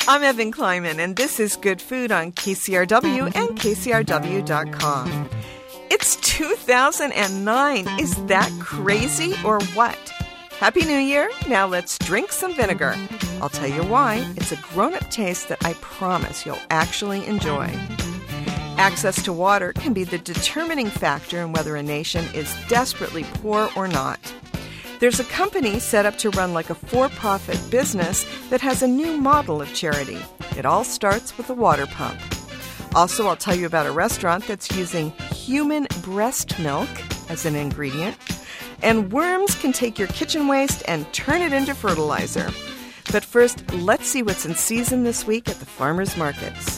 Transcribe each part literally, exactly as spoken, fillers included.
I'm Evan Kleiman, and this is Good Food on K C R W and K C R W dot com. It's two thousand nine. Is that crazy or what? Happy New Year. Now let's drink some vinegar. I'll tell you why. It's a grown-up taste that I promise you'll actually enjoy. Access to water can be the determining factor in whether a nation is desperately poor or not. There's a company set up to run like a for-profit business that has a new model of charity. It all starts with a water pump. Also, I'll tell you about a restaurant that's using human breast milk as an ingredient. And worms can take your kitchen waste and turn it into fertilizer. But first, let's see what's in season this week at the farmers markets.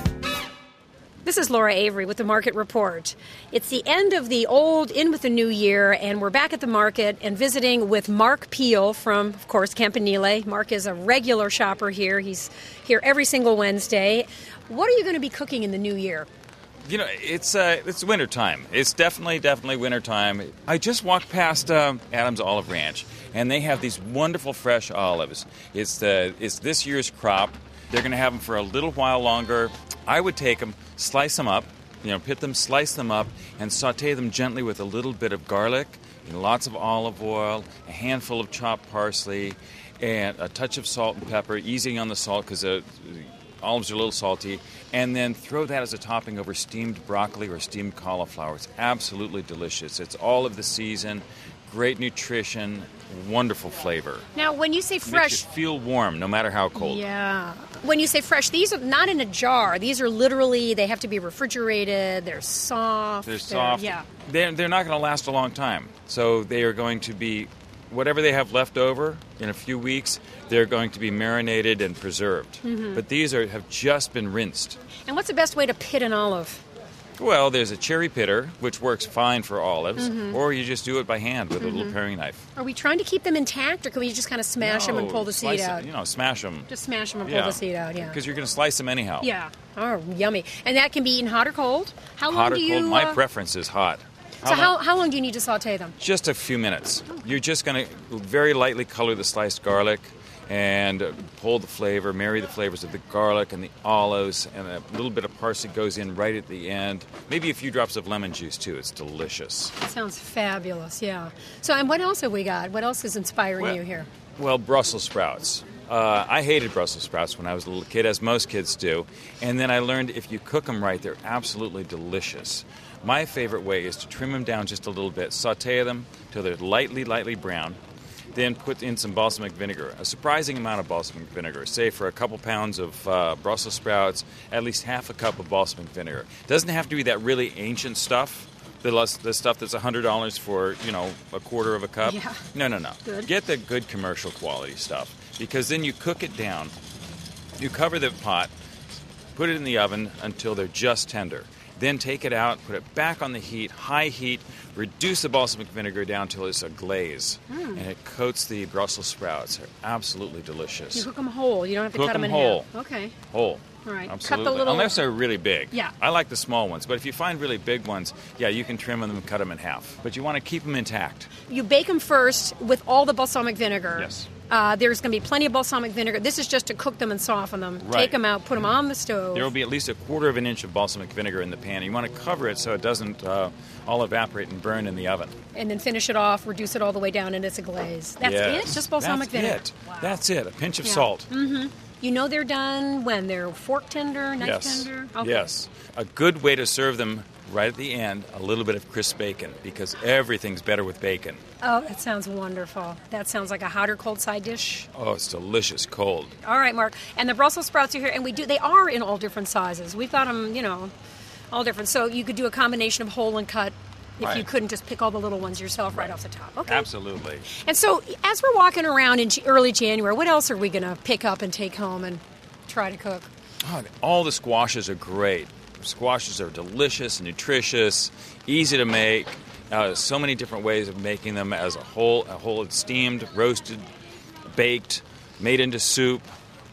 This is Laura Avery with the Market Report. It's the end of the old, in with the new year, and we're back at the market and visiting with Mark Peel from, of course, Campanile. Mark is a regular shopper here. He's here every single Wednesday. What are you going to be cooking in the new year? You know, it's uh, it's wintertime. It's definitely, definitely wintertime. I just walked past um, Adams Olive Ranch, and they have these wonderful fresh olives. It's the it's this year's crop. They're going to have them for a little while longer. I would take them, slice them up, you know, pit them, slice them up, and saute them gently with a little bit of garlic, you know, lots of olive oil, a handful of chopped parsley, and a touch of salt and pepper, easy on the salt because the olives are a little salty, and then throw that as a topping over steamed broccoli or steamed cauliflower. It's absolutely delicious. It's all of the season, great nutrition, wonderful flavor. Now, when you say fresh... Makes you feel warm no matter how cold. Yeah. When you say fresh, these are not in a jar. These are literally, they have to be refrigerated. They're soft. They're soft. They're, yeah. They're, they're not going to last a long time. So they are going to be, whatever they have left over in a few weeks, they're going to be marinated and preserved. Mm-hmm. But these are have just been rinsed. And what's the best way to pit an olive? Well, there's a cherry pitter, which works fine for olives, mm-hmm. or you just do it by hand with mm-hmm. a little paring knife. Are we trying to keep them intact, or can we just kind of smash no, them and pull the seed out? Them, you know, smash them. Just smash them and yeah. pull the seed out, yeah. Because you're going to slice them anyhow. Yeah. Oh, yummy. And that can be eaten hot or cold? How long hot or do you... cold? My uh... preference is hot. How so long? How, how long do you need to saute them? Just a few minutes. Okay. You're just going to very lightly color the sliced garlic and pull the flavor, marry the flavors of the garlic and the olives, and a little bit of parsley goes in right at the end. Maybe a few drops of lemon juice, too. It's delicious. That sounds fabulous, yeah. So, and what else have we got? What else is inspiring well, you here? Well, Brussels sprouts. Uh, I hated Brussels sprouts when I was a little kid, as most kids do. And then I learned if you cook them right, they're absolutely delicious. My favorite way is to trim them down just a little bit, saute them till they're lightly, lightly brown. Then put in some balsamic vinegar, a surprising amount of balsamic vinegar. Say for a couple pounds of uh, Brussels sprouts, at least half a cup of balsamic vinegar. Doesn't have to be that really ancient stuff, the, the stuff that's one hundred dollars for, you know, a quarter of a cup. Yeah. No, no, no. Good. Get the good commercial quality stuff, because then you cook it down. You cover the pot, put it in the oven until they're just tender. Then take it out, put it back on the heat, high heat, reduce the balsamic vinegar down till it's a glaze. Mm. And it coats the Brussels sprouts. They're absolutely delicious. You cook them whole. You don't have to cook cut them, them in whole. half. Okay. Whole. All right. Absolutely. Cut the little... Unless they're really big. Yeah. I like the small ones. But if you find really big ones, yeah, you can trim them and cut them in half. But you want to keep them intact. You bake them first with all the balsamic vinegar. Yes. Uh, there's going to be plenty of balsamic vinegar. This is just to cook them and soften them. Right. Take them out, put them on the stove. There will be at least a quarter of an inch of balsamic vinegar in the pan. You want to cover it so it doesn't uh, all evaporate and burn in the oven. And then finish it off, reduce it all the way down, and it's a glaze. That's yes. it? Just balsamic That's vinegar? It. Wow. That's it. A pinch of yeah. salt. Mm-hmm. You know they're done when? They're fork tender, knife yes. tender? Okay. Yes. A good way to serve them right at the end, a little bit of crisp bacon, because everything's better with bacon. Oh, that sounds wonderful. That sounds like a hot or cold side dish. Oh, it's delicious cold. All right, Mark. And the Brussels sprouts are here, and we do. They are in all different sizes. We've got them, you know, all different. So you could do a combination of whole and cut if right. you couldn't just pick all the little ones yourself right, right off the top. Okay. Absolutely. And so as we're walking around in early January, what else are we going to pick up and take home and try to cook? Oh, all the squashes are great. Squashes are delicious, nutritious, easy to make. Uh, so many different ways of making them as a whole, a whole steamed, roasted, baked, made into soup,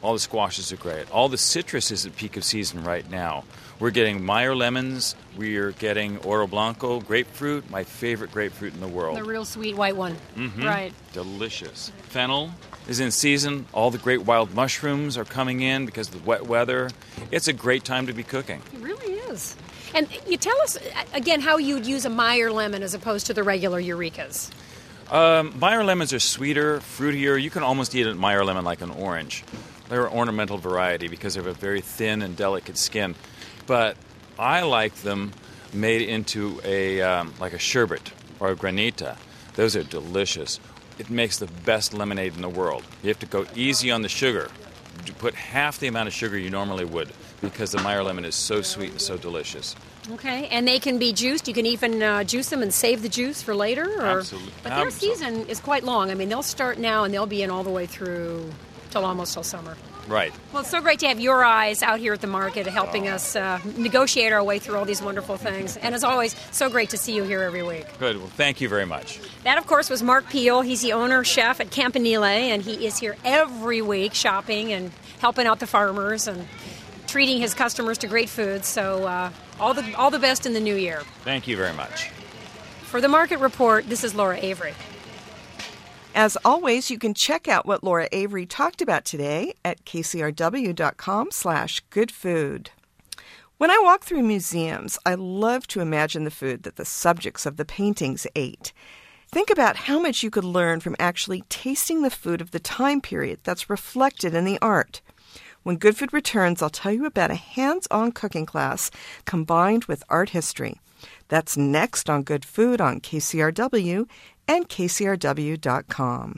All the squashes are great. All the citrus is at peak of season right now. We're getting Meyer lemons. We're getting Oro Blanco grapefruit, my favorite grapefruit in the world. The real sweet white one. Mm-hmm. Right. Delicious. Fennel is in season. All the great wild mushrooms are coming in because of the wet weather. It's a great time to be cooking. It really is. And you tell us, again, how you'd use a Meyer lemon as opposed to the regular Eurekas. Um, Meyer lemons are sweeter, fruitier. You can almost eat a Meyer lemon like an orange. They're an ornamental variety because they have a very thin and delicate skin. But I like them made into a um, like a sherbet or a granita. Those are delicious. It makes the best lemonade in the world. You have to go easy on the sugar. You put half the amount of sugar you normally would because the Meyer lemon is so sweet and so delicious. Okay, and they can be juiced. You can even uh, juice them and save the juice for later? Or... Absolutely. But their Absolutely. season is quite long. I mean, they'll start now and they'll be in all the way through till almost till summer. Right. Well, it's so great to have your eyes out here at the market helping us uh, negotiate our way through all these wonderful things. And as always, so great to see you here every week. Good. Well, thank you very much. That, of course, was Mark Peel. He's the owner, chef at Campanile, and he is here every week shopping and helping out the farmers and treating his customers to great food. So uh, all the all the best in the new year. Thank you very much. For the Market Report, this is Laura Avery. As always, you can check out what Laura Avery talked about today at kcrw.com slash good food. When I walk through museums, I love to imagine the food that the subjects of the paintings ate. Think about how much you could learn from actually tasting the food of the time period that's reflected in the art. When Good Food returns, I'll tell you about a hands-on cooking class combined with art history. That's next on Good Food on K C R W and K C R W dot com.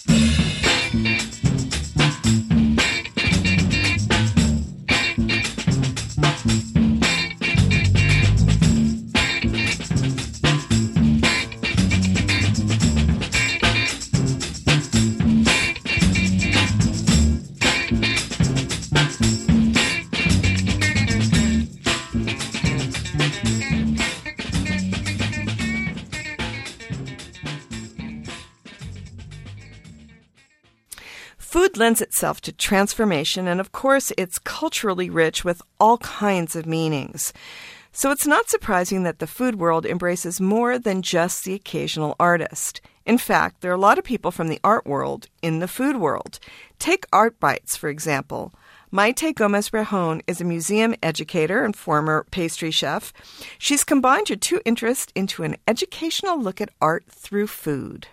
Food lends itself to transformation, and of course, it's culturally rich with all kinds of meanings. So it's not surprising that the food world embraces more than just the occasional artist. In fact, there are a lot of people from the art world in the food world. Take Art Bites, for example. Maite Gomez-Rejon is a museum educator and former pastry chef. She's combined your two interests into an educational look at art through food.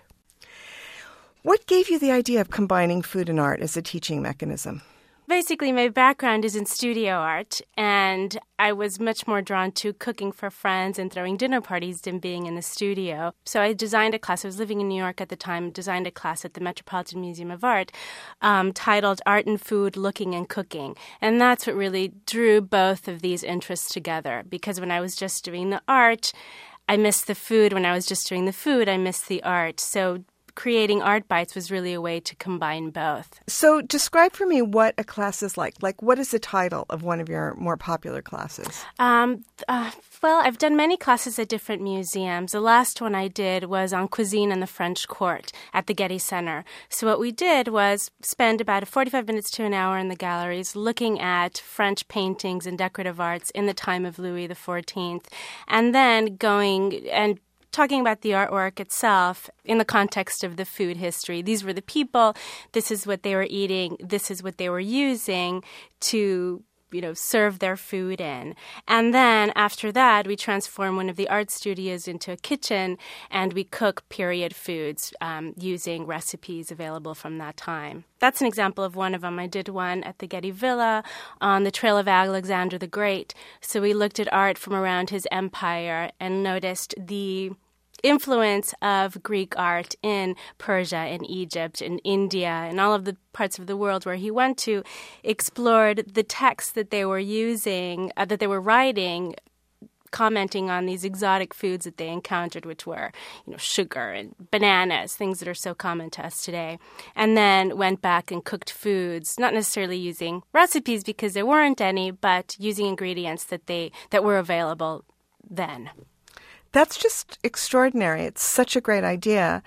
What gave you the idea of combining food and art as a teaching mechanism? Basically, my background is in studio art, and I was much more drawn to cooking for friends and throwing dinner parties than being in the studio. So I designed a class. I was living in New York at the time, designed a class at the Metropolitan Museum of Art um, titled Art and Food, Looking and Cooking. And that's what really drew both of these interests together, because when I was just doing the art, I missed the food. When I was just doing the food, I missed the art. So creating Art Bites was really a way to combine both. So describe for me what a class is like. Like, what is the title of one of your more popular classes? Um, uh, well, I've done many classes at different museums. The last one I did was on cuisine in the French court at the Getty Center. So what we did was spend about forty-five minutes to an hour in the galleries looking at French paintings and decorative arts in the time of Louis the fourteenth, and then going and talking about the artwork itself in the context of the food history. These were the people. This is what they were eating. This is what they were using to, you know, serve their food in. And then after that, we transform one of the art studios into a kitchen, and we cook period foods um, using recipes available from that time. That's an example of one of them. I did one at the Getty Villa on the Trail of Alexander the Great. So we looked at art from around his empire and noticed the influence of Greek art in Persia and Egypt and India and all of the parts of the world where he went to, explored the texts that they were using, uh, that they were writing, commenting on these exotic foods that they encountered, which were, you know, sugar and bananas, things that are so common to us today. And then went back and cooked foods, not necessarily using recipes because there weren't any, but using ingredients that they that were available then. That's just extraordinary. It's such a great idea.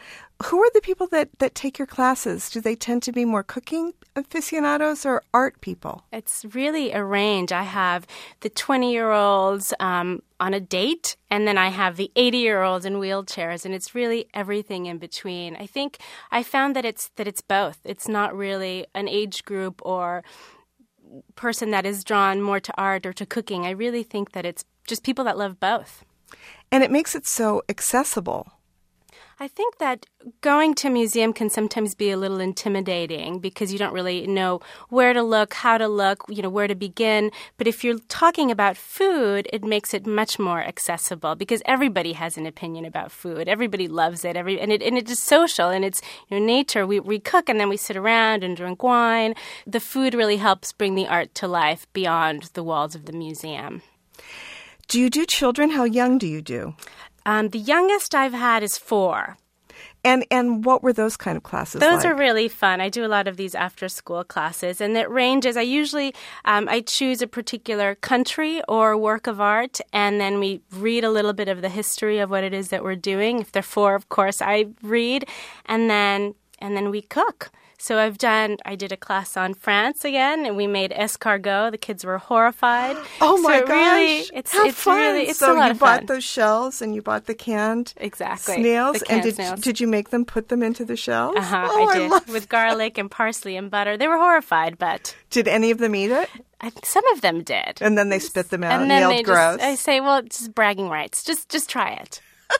who are the people that, that take your classes? Do they tend to be more cooking aficionados or art people? It's really a range. I have the twenty-year-olds um, on a date, and then I have the eighty-year-olds in wheelchairs, and it's really everything in between. I think I found that it's that it's both. It's not really an age group or person that is drawn more to art or to cooking. I really think that it's just people that love both. And it makes it so accessible. I think that going to a museum can sometimes be a little intimidating because you don't really know where to look, how to look, you know, where to begin. But if you're talking about food, it makes it much more accessible because everybody has an opinion about food. Everybody loves it. Every and it and it is social and it's, you know, nature. We we cook and then we sit around and drink wine. The food really helps bring the art to life beyond the walls of the museum. Do you do children? How young do you do? Um, the youngest I've had is four. And and what were those kind of classes Those like? are really fun. I do a lot of these after-school classes, and it ranges. I usually um, I choose a particular country or work of art, and then we read a little bit of the history of what it is that we're doing. If they're four, of course, I read, and then and then we cook. So I've done, I did a class on France again, and we made escargot. The kids were horrified. Oh my so gosh. Really, it's, How it's fun. really, it's so a lot you of bought fun. those shells and you bought the canned exactly. snails. The and canned did, snails. did you make them put them into the shells? Uh-huh, oh, I did. love With that. garlic and parsley and butter. They were horrified, but Did any of them eat it? I, some of them did. And then they spit them out and, and then yelled they gross. Just, I say, well, it's just bragging rights. Just, just try it.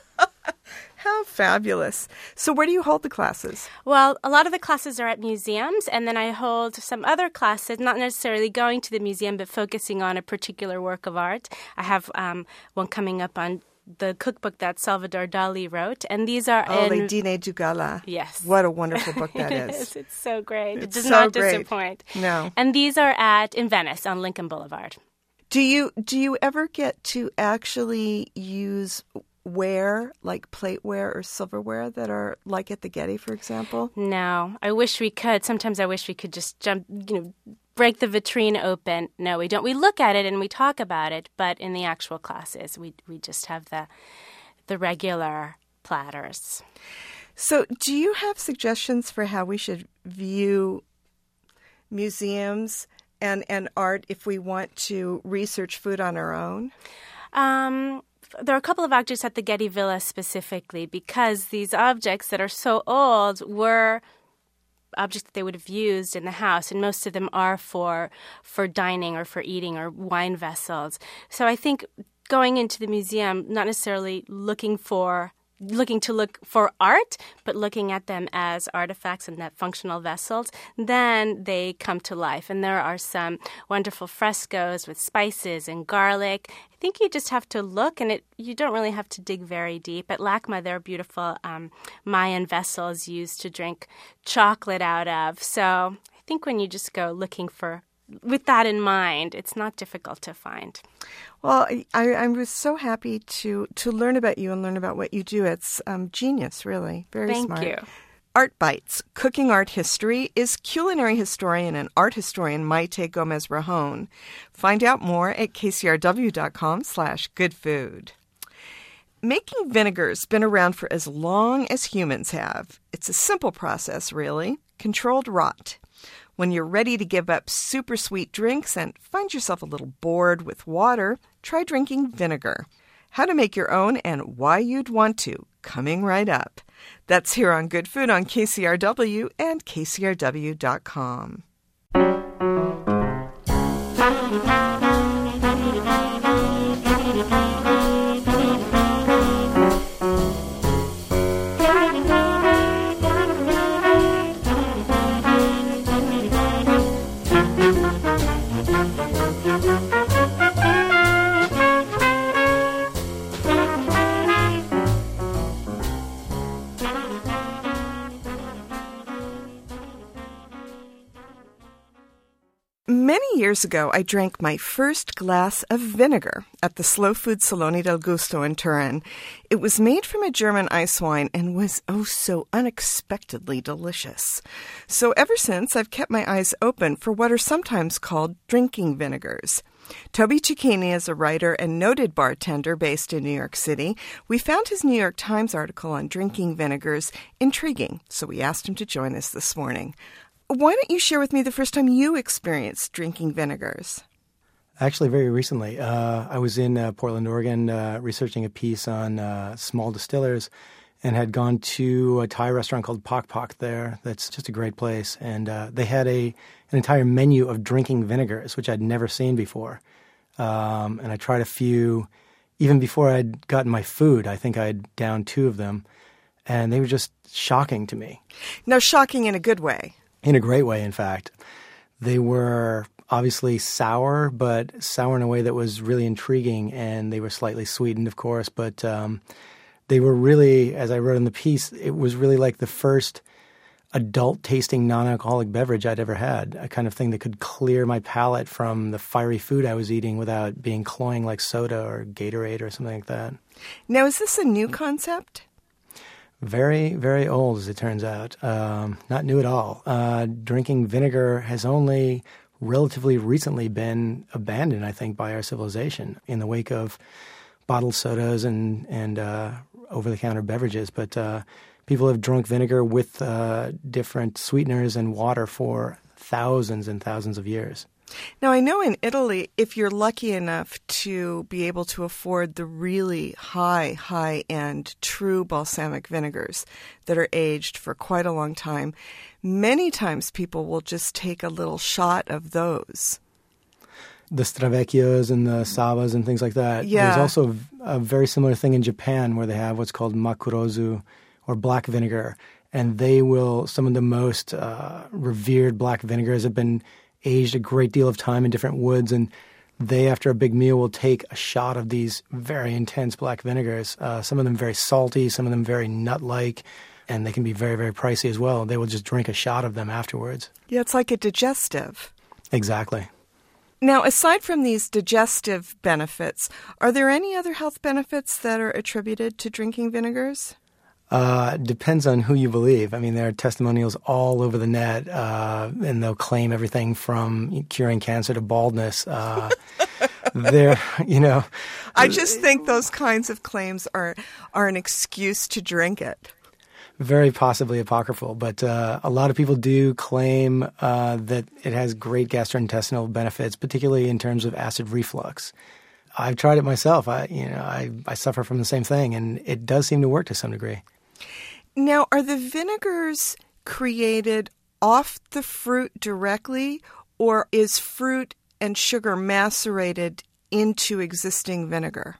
How fabulous. So where do you hold the classes? Well, a lot of the classes are at museums, and then I hold some other classes, not necessarily going to the museum, but focusing on a particular work of art. I have um, one coming up on the cookbook that Salvador Dali wrote, and these are Oh, in... Les Dîners du Gala. Yes. What a wonderful book that It is. is. It's so great. It's it does so not great. disappoint. No. And these are at in Venice on Lincoln Boulevard. Do you do you ever get to actually use ware, like plateware or silverware that are like at the Getty, for example? No, I wish we could. Sometimes I wish we could just jump, you know, break the vitrine open. No, we don't. We look at it and we talk about it, but in the actual classes, we we just have the the regular platters. So do you have suggestions for how we should view museums and, and art if we want to research food on our own? Um, there are a couple of objects at the Getty Villa specifically because these objects that are so old were objects that they would have used in the house, and most of them are for for dining or for eating or wine vessels. So I think going into the museum, not necessarily looking for looking to look for art, but looking at them as artifacts and that functional vessels, then they come to life. And there are some wonderful frescoes with spices and garlic. I think you just have to look, and it you don't really have to dig very deep. At LACMA, there are beautiful um, Mayan vessels used to drink chocolate out of. So I think when you just go looking for, with that in mind, it's not difficult to find. Well, I, I was so happy to, to learn about you and learn about what you do. It's um, genius, really. Very Thank smart. you. Art Bites, Cooking Art History, is culinary historian and art historian Maite Gomez-Rejon. Find out more at kcrw.com slash good food. Making vinegar's been around for as long as humans have. It's a simple process, really. Controlled rot. When you're ready to give up super sweet drinks and find yourself a little bored with water, try drinking vinegar. How to make your own and why you'd want to, coming right up. That's here on Good Food on K C R W and K C R W dot com. Many years ago, I drank my first glass of vinegar at the Slow Food Salone del Gusto in Turin. It was made from a German ice wine and was, oh, so unexpectedly delicious. So ever since, I've kept my eyes open for what are sometimes called drinking vinegars. Toby Cicchini is a writer and noted bartender based in New York City. We found his New York Times article on drinking vinegars intriguing, so we asked him to join us this morning. Why don't you share with me the first time you experienced drinking vinegars? Actually, very recently. Uh, I was in uh, Portland, Oregon, uh, researching a piece on uh, small distillers, and had gone to a Thai restaurant called Pok Pok there. That's just a great place. And uh, they had a an entire menu of drinking vinegars, which I'd never seen before. Um, and I tried a few. Even before I'd gotten my food, I think I'd downed two of them. And they were just shocking to me. Now, shocking in a good way. In a great way, in fact. They were obviously sour, but sour in a way that was really intriguing. And they were slightly sweetened, of course, but... Um, They were really, as I wrote in the piece, it was really like the first adult-tasting non-alcoholic beverage I'd ever had, a kind of thing that could clear my palate from the fiery food I was eating without being cloying like soda or Gatorade or something like that. Now, is this a new concept? Very, very old, as it turns out. Um, not new at all. Uh, drinking vinegar has only relatively recently been abandoned, I think, by our civilization in the wake of bottled sodas and, and uh, over-the-counter beverages. But uh, people have drunk vinegar with uh, different sweeteners and water for thousands and thousands of years. Now, I know in Italy, if you're lucky enough to be able to afford the really high, high-end, true balsamic vinegars that are aged for quite a long time, many times people will just take a little shot of those. The Stravecchios and the Sabas and things like that. Yeah. There's also a very similar thing in Japan where they have what's called makurozu, or black vinegar. And they will, some of the most uh, revered black vinegars have been aged a great deal of time in different woods. And they, after a big meal, will take a shot of these very intense black vinegars. Uh, some of them very salty, some of them very nut-like. And they can be very, very pricey as well. They will just drink a shot of them afterwards. Yeah, it's like a digestive. Exactly. Now, aside from these digestive benefits, are there any other health benefits that are attributed to drinking vinegars? Uh, depends on who you believe. I mean, there are testimonials all over the net, uh, and they'll claim everything from curing cancer to baldness. Uh, there, you know. I just think those kinds of claims are are an excuse to drink it. Very possibly apocryphal, but uh, a lot of people do claim uh, that it has great gastrointestinal benefits, particularly in terms of acid reflux. I've tried it myself. I, you know, I, I suffer from the same thing, and it does seem to work to some degree. Now, are the vinegars created off the fruit directly, or is fruit and sugar macerated into existing vinegar?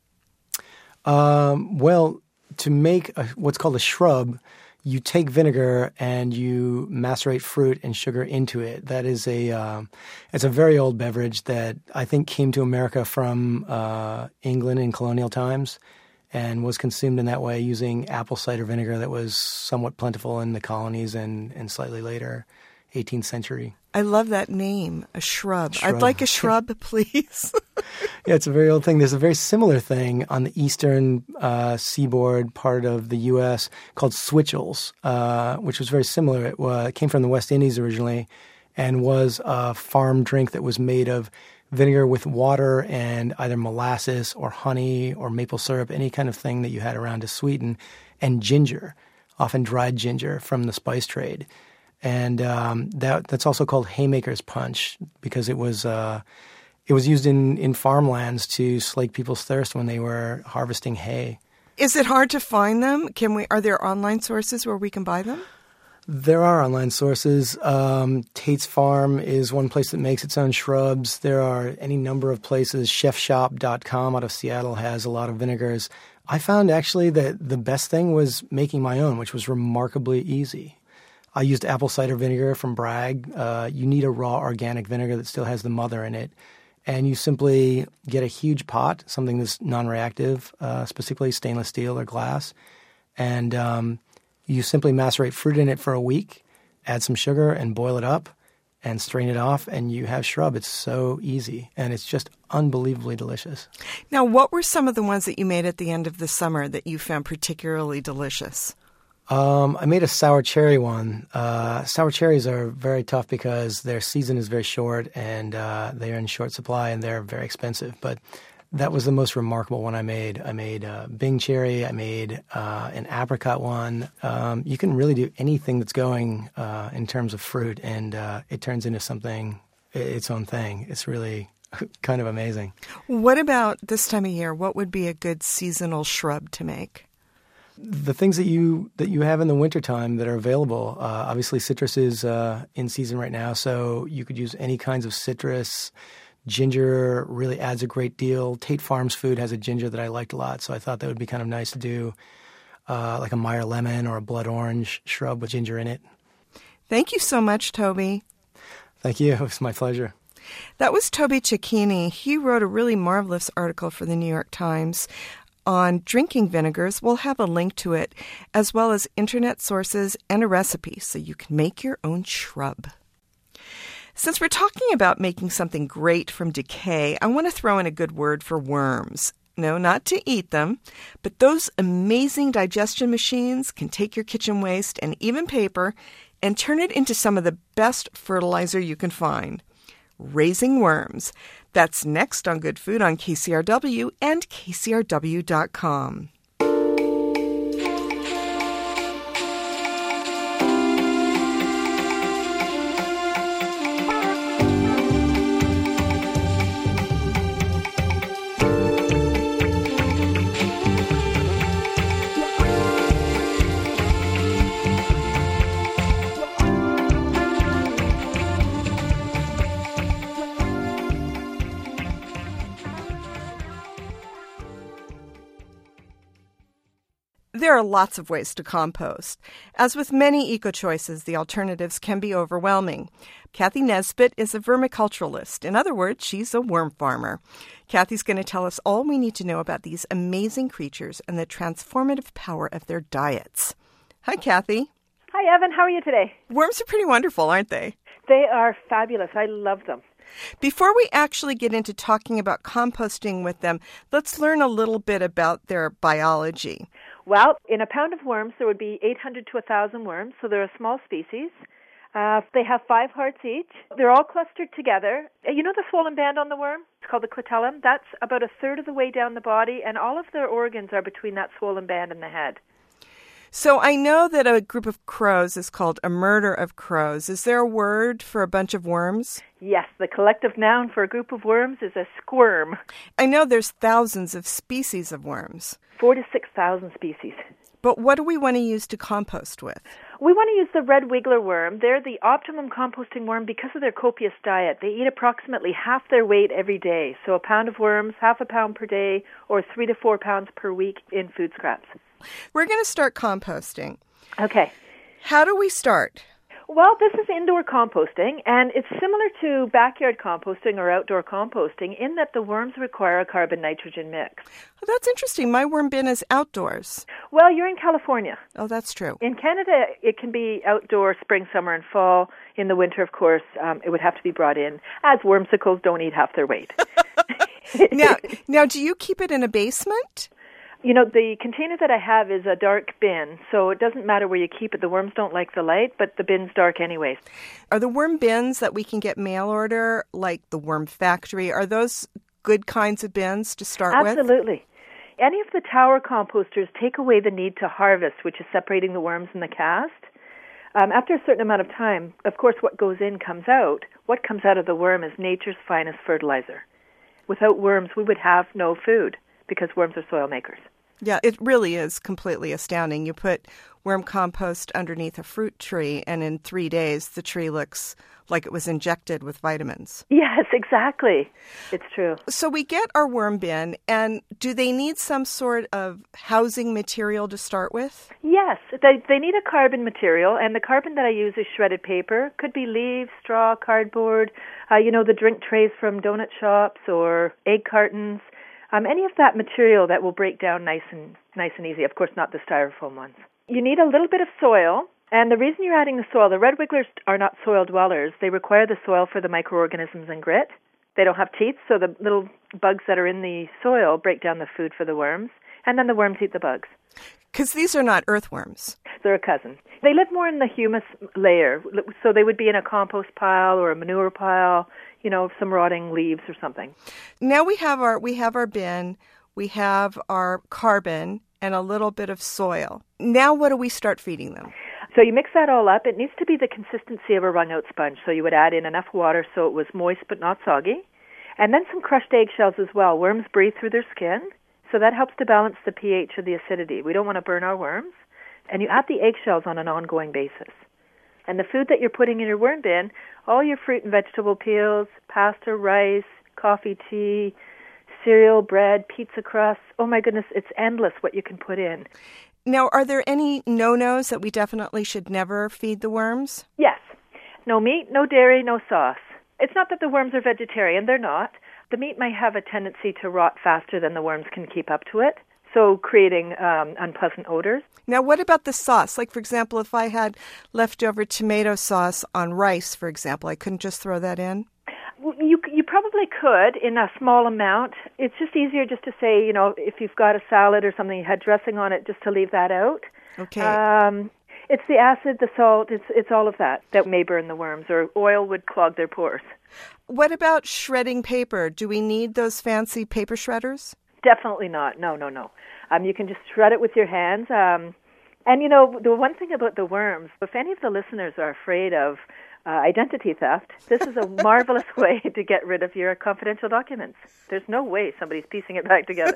Um, well, to make a, what's called a shrub, you take vinegar and you macerate fruit and sugar into it. That is a um, it's a very old beverage that I think came to America from uh, England in colonial times and was consumed in that way using apple cider vinegar that was somewhat plentiful in the colonies and, and slightly later, eighteenth century. I love that name, a shrub. Shrub. I'd like a shrub, please. Yeah, it's a very old thing. There's a very similar thing on the eastern uh, seaboard part of the U S called switchels, uh, which was very similar. It, uh, it came from the West Indies originally and was a farm drink that was made of vinegar with water and either molasses or honey or maple syrup, any kind of thing that you had around to sweeten, and ginger, often dried ginger from the spice trade. And um, that that's also called haymaker's punch because it was uh, it was used in, in farmlands to slake people's thirst when they were harvesting hay. Is it hard to find them? Can we? Are there online sources where we can buy them? There are online sources. Um, Tate's Farm is one place that makes its own shrubs. There are any number of places. chef shop dot com out of Seattle has a lot of vinegars. I found actually that the best thing was making my own, which was remarkably easy. I used apple cider vinegar from Bragg. Uh, you need a raw organic vinegar that still has the mother in it. And you simply get a huge pot, something that's non-reactive, uh, specifically stainless steel or glass. And um, you simply macerate fruit in it for a week, add some sugar and boil it up and strain it off, and you have shrub. It's so easy, and it's just unbelievably delicious. Now, what were some of the ones that you made at the end of the summer that you found particularly delicious? Um, I made a sour cherry one. Uh, sour cherries are very tough because their season is very short and uh, they are in short supply and they're very expensive. But that was the most remarkable one I made. I made uh, Bing cherry. I made uh, an apricot one. Um, you can really do anything that's going uh, in terms of fruit, and uh, it turns into something, its own thing. It's really kind of amazing. What about this time of year? What would be a good seasonal shrub to make? The things that you that you have in the wintertime that are available, uh, obviously citrus is uh, in season right now, so you could use any kinds of citrus. Ginger really adds a great deal. Tate Farms food has a ginger that I liked a lot, so I thought that would be kind of nice to do uh, like a Meyer lemon or a blood orange shrub with ginger in it. Thank you so much, Toby. Thank you. It was my pleasure. That was Toby Cecchini. He wrote a really marvelous article for the New York Times on drinking vinegars. We'll have a link to it, as well as internet sources and a recipe so you can make your own shrub. Since we're talking about making something great from decay, I want to throw in a good word for worms. No, not to eat them, but those amazing digestion machines can take your kitchen waste and even paper and turn it into some of the best fertilizer you can find. Raising worms. That's next on Good Food on K C R W and K C R W dot com. There are lots of ways to compost. As with many eco-choices, the alternatives can be overwhelming. Kathy Nesbitt is a vermiculturalist. In other words, she's a worm farmer. Kathy's going to tell us all we need to know about these amazing creatures and the transformative power of their diets. Hi, Kathy. Hi, Evan. How are you today? Worms are pretty wonderful, aren't they? They are fabulous. I love them. Before we actually get into talking about composting with them, let's learn a little bit about their biology. Well, in a pound of worms, there would be eight hundred to one thousand worms, so they're a small species. Uh, they have five hearts each. They're all clustered together. You know the swollen band on the worm? It's called the clitellum. That's about a third of the way down the body, and all of their organs are between that swollen band and the head. So I know that a group of crows is called a murder of crows. Is there a word for a bunch of worms? Yes, the collective noun for a group of worms is a squirm. I know there's thousands of species of worms. Four to six thousand species. But what do we want to use to compost with? We want to use the red wiggler worm. They're the optimum composting worm because of their copious diet. They eat approximately half their weight every day. So a pound of worms, half a pound per day, or three to four pounds per week in food scraps. We're going to start composting. Okay. How do we start? Well, this is indoor composting, and it's similar to backyard composting or outdoor composting in that the worms require a carbon-nitrogen mix. Oh, that's interesting. My worm bin is outdoors. Well, you're in California. Oh, that's true. In Canada, it can be outdoor spring, summer, and fall. In the winter, of course, um, it would have to be brought in, as wormsicles don't eat half their weight. now, now, do you keep it in a basement? You know, the container that I have is a dark bin, so it doesn't matter where you keep it. The worms don't like the light, but the bin's dark anyways. Are the worm bins that we can get mail order, like the Worm Factory, are those good kinds of bins to start Absolutely. with? Absolutely. Any of the tower composters take away the need to harvest, which is separating the worms and the cast. Um, after a certain amount of time, of course, what goes in comes out. What comes out of the worm is nature's finest fertilizer. Without worms, we would have no food because worms are soil makers. Yeah, it really is completely astounding. You put worm compost underneath a fruit tree, and in three days, the tree looks like it was injected with vitamins. Yes, exactly. It's true. So we get our worm bin, and do they need some sort of housing material to start with? Yes, they they need a carbon material, and the carbon that I use is shredded paper. Could be leaves, straw, cardboard, uh, you know, the drink trays from donut shops or egg cartons. Um, any of that material that will break down nice and nice and easy. Of course, not the styrofoam ones. You need a little bit of soil, and the reason you're adding the soil, the red wigglers are not soil dwellers. They require the soil for the microorganisms and grit. They don't have teeth, so the little bugs that are in the soil break down the food for the worms, and then the worms eat the bugs. Because these are not earthworms. they're a cousin. They live more in the humus layer, so they would be in a compost pile or a manure pile, you know, some rotting leaves or something. Now we have our we have our bin, we have our carbon, and a little bit of soil. Now what do we start feeding them? So you mix that all up. It needs to be the consistency of a wrung-out sponge. So you would add in enough water so it was moist but not soggy. And then some crushed eggshells as well. Worms breathe through their skin, so that helps to balance the pH of the acidity. We don't want to burn our worms. And you add the eggshells on an ongoing basis. And the food that you're putting in your worm bin, all your fruit and vegetable peels, pasta, rice, coffee, tea, cereal, bread, pizza crusts. Oh my goodness, it's endless what you can put in. Now, are there any no-nos that we definitely should never feed the worms? Yes. No meat, no dairy, no sauce. It's not that the worms are vegetarian. They're not. The meat may have a tendency to rot faster than the worms can keep up to it, so creating um, unpleasant odors. Now, what about the sauce? Like, for example, if I had leftover tomato sauce on rice, for example, I couldn't just throw that in? You you probably could in a small amount. It's just easier just to say, you know, if you've got a salad or something, you had dressing on it, just to leave that out. Okay. Um, it's the acid, the salt, it's it's all of that that may burn the worms, or oil would clog their pores. What about shredding paper? Do we need those fancy paper shredders? Definitely not. No, no, no. Um, you can just shred it with your hands. Um, and, you know, the one thing about the worms, if any of the listeners are afraid of uh, identity theft, this is a marvelous way to get rid of your confidential documents. There's no way somebody's piecing it back together.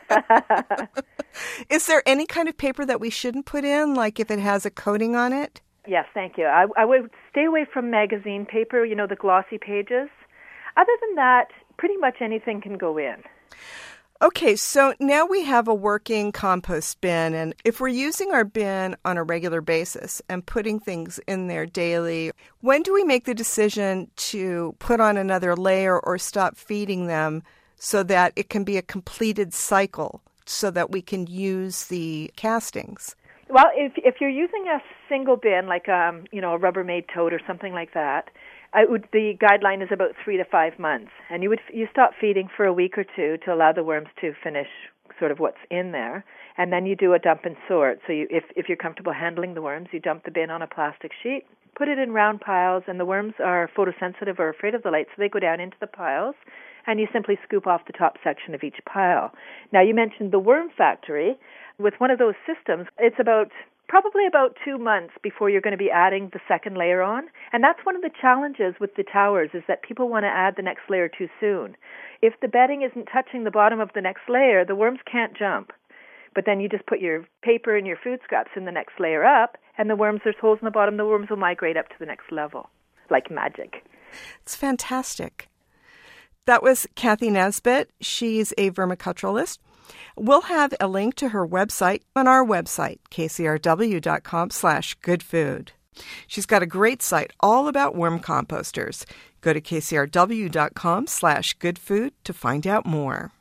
Is there any kind of paper that we shouldn't put in, like if it has a coating on it? Yes, thank you. I, I would stay away from magazine paper, you know, the glossy pages. Other than that, pretty much anything can go in. Okay, so now we have a working compost bin, and if we're using our bin on a regular basis and putting things in there daily, when do we make the decision to put on another layer or stop feeding them so that it can be a completed cycle so that we can use the castings? Well, if if you're using a single bin, like um, you know, a Rubbermaid tote or something like that, I would, the guideline is about three to five months, and you would you stop feeding for a week or two to allow the worms to finish sort of what's in there, and then you do a dump and sort. So you, if if you're comfortable handling the worms, you dump the bin on a plastic sheet, put it in round piles, and the worms are photosensitive or afraid of the light, so they go down into the piles, and you simply scoop off the top section of each pile. Now, you mentioned the worm factory. With one of those systems, it's about probably about two months before you're going to be adding the second layer on. And that's one of the challenges with the towers, is that people want to add the next layer too soon. If the bedding isn't touching the bottom of the next layer, the worms can't jump. But then you just put your paper and your food scraps in the next layer up, and the worms, there's holes in the bottom, the worms will migrate up to the next level, like magic. It's fantastic. That was Kathy Nesbitt. She's a vermiculturalist. We'll have a link to her website on our website, kcrw.com slash goodfood. She's got a great site all about worm composters. Go to kcrw.com slash goodfood to find out more.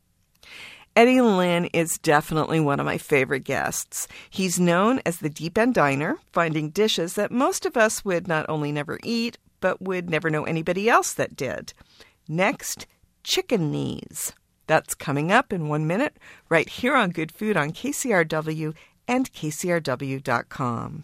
Eddie Lynn is definitely one of my favorite guests. He's known as the Deep End Diner, finding dishes that most of us would not only never eat, but would never know anybody else that did. Next, chicken knees. That's coming up in one minute, right here on Good Food on K C R W and K C R W dot com.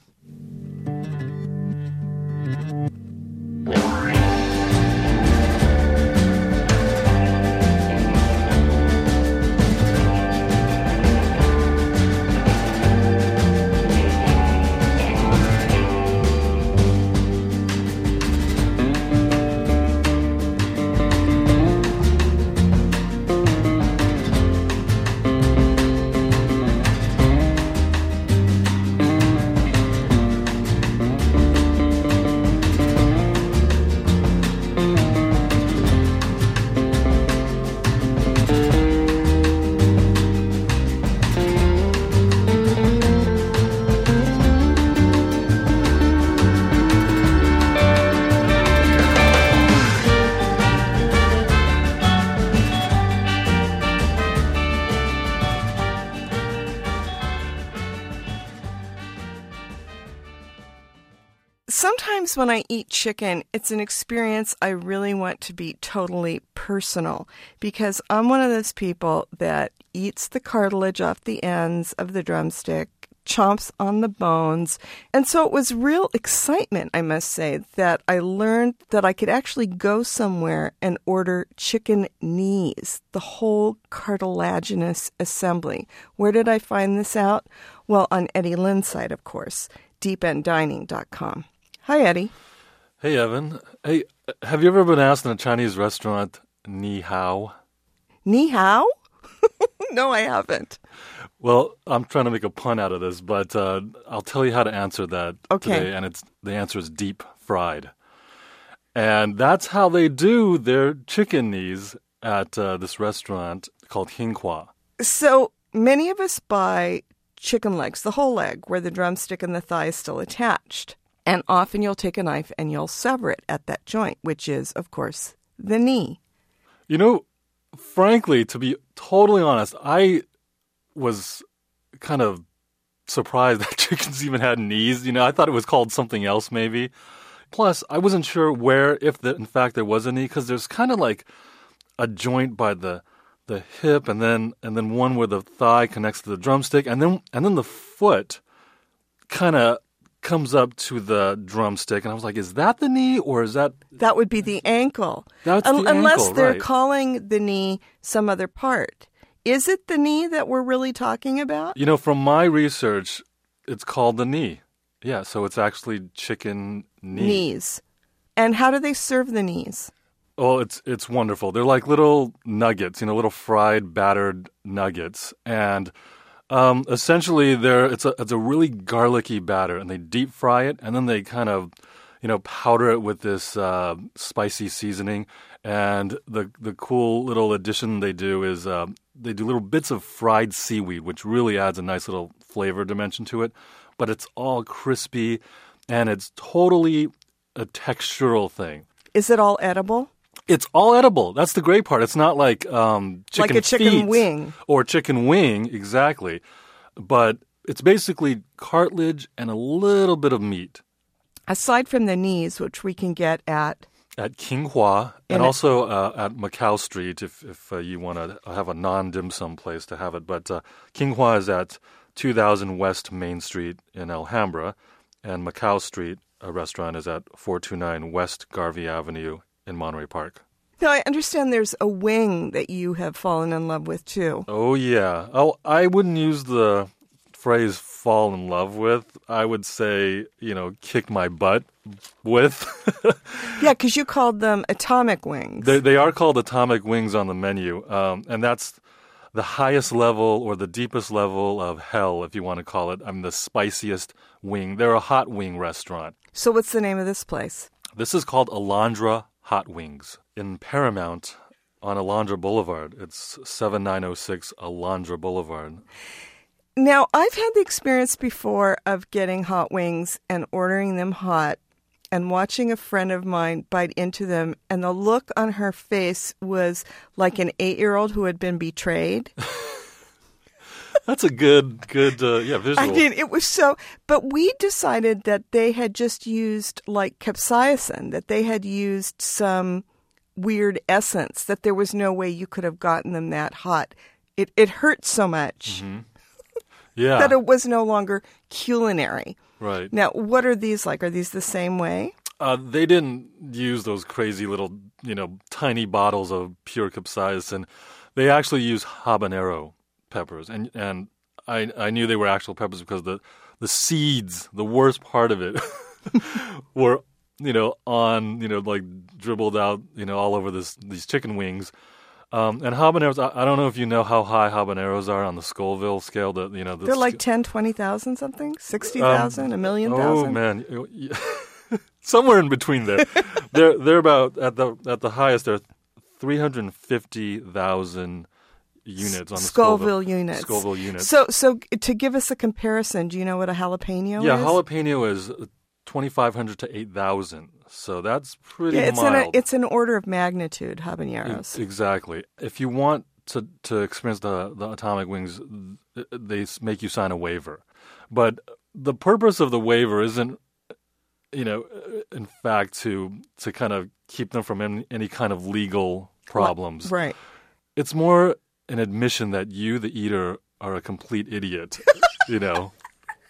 Sometimes when I eat chicken, it's an experience I really want to be totally personal, because I'm one of those people that eats the cartilage off the ends of the drumstick, chomps on the bones. And so it was real excitement, I must say, that I learned that I could actually go somewhere and order chicken knees, the whole cartilaginous assembly. Where did I find this out? Well, on Eddie Lynn's site, of course, deep end dining dot com. Hi, Eddie. Hey, Evan. Hey, have you ever been asked in a Chinese restaurant, ni hao? Ni hao? No, I haven't. Well, I'm trying to make a pun out of this, but uh, I'll tell you how to answer that okay. today, and it's the answer is deep fried. And that's how they do their chicken knees at uh, this restaurant called Hinghua. So many of us buy chicken legs, the whole leg, where the drumstick and the thigh is still attached. And often you'll take a knife and you'll sever it at that joint, which is, of course, the knee. You know, frankly, to be totally honest, I was kind of surprised that chickens even had knees. You know, I thought it was called something else maybe. Plus, I wasn't sure where, if the, in fact there was a knee, because there's kind of like a joint by the the hip, and then and then one where the thigh connects to the drumstick, and then and then the foot kind of comes up to the drumstick, and I was like, is that the knee, or is that... That would be the ankle. That's Un- the Unless ankle, they're right. calling the knee some other part. Is it the knee that we're really talking about? You know, from my research, it's called the knee. Yeah, so it's actually chicken knee. Knees. And how do they serve the knees? Oh, it's it's wonderful. They're like little nuggets, you know, little fried, battered nuggets. And um, essentially, they're it's a it's a really garlicky batter, and they deep fry it, and then they kind of, you know, powder it with this uh, spicy seasoning. And the the cool little addition they do is uh, they do little bits of fried seaweed, which really adds a nice little flavor dimension to it. But it's all crispy, and it's totally a textural thing. Is it all edible? It's all edible. That's the great part. It's not like um, chicken Like a chicken feet wing. or chicken wing, exactly. But it's basically cartilage and a little bit of meat. Aside from the knees, which we can get at... At Hinghua, and In a- also uh, at Macau Street, if if uh, you want to have a non-dim sum place to have it. But uh, Hinghua is at two thousand West Main Street in Alhambra, and Macau Street, a restaurant, is at four two nine West Garvey Avenue in Monterey Park. Now, I understand there's a wing that you have fallen in love with, too. Oh, yeah. Oh, I wouldn't use the phrase fall in love with. I would say, you know, kick my butt with. Yeah, because you called them atomic wings. They, they are called atomic wings on the menu, um, and that's the highest level or the deepest level of hell, if you want to call it. I mean, the spiciest wing. They're a hot wing restaurant. So what's the name of this place? This is called Alondra Hot Wings in Paramount on Alondra Boulevard. It's seven nine oh six Alondra Boulevard. Now, I've had the experience before of getting hot wings and ordering them hot and watching a friend of mine bite into them, and the look on her face was like an eight-year-old who had been betrayed. That's a good, good, uh, yeah, visual. I mean, it was so... But we decided that they had just used, like, capsaicin, that they had used some weird essence, that there was no way you could have gotten them that hot. It, it hurt so much. Mm-hmm. Yeah. That it was no longer culinary. Right. Now, what are these like? Are these the same way? Uh, they didn't use those crazy little, you know, tiny bottles of pure capsaicin. They actually use habanero peppers. And and I I knew they were actual peppers because the, the seeds, the worst part of it, were, you know, on, you know, like dribbled out, you know, all over this these chicken wings. Um, and habaneros, I, I don't know if you know how high habaneros are on the Scoville scale. That you know, the They're like sc- ten, twenty thousand something? sixty thousand? Um, a million oh, thousand? man. Somewhere in between there. they're they're about, at the at the highest, they're three hundred fifty thousand units on the Scoville, Scoville units. Scoville units. So, so to give us a comparison, do you know what a jalapeno yeah, is? jalapeno is twenty-five hundred to eight thousand. So that's pretty Yeah, it's mild. in a, it's an order of magnitude, habaneros. E- Exactly. If you want to to experience the, the atomic wings, they s- make you sign a waiver. But the purpose of the waiver isn't, you know, in fact, to to kind of keep them from any, any kind of legal problems. Right. It's more an admission that you, the eater, are a complete idiot, you know.